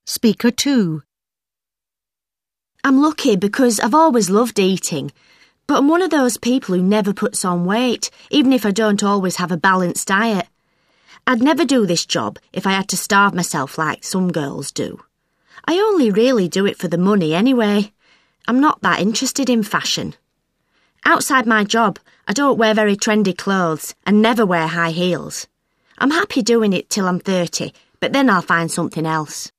Speaker 2. I'm lucky because I've always loved eating, but I'm one of those people who never puts on weight, even if I don't always have a balanced diet. I'd never do this job if I had to starve myself like some girls do. I only really do it for the money anyway. I'm not that interested in fashion. Outside my job, I don't wear very trendy clothes and never wear high heels. I'm happy doing it till I'm 30, but then I'll find something else.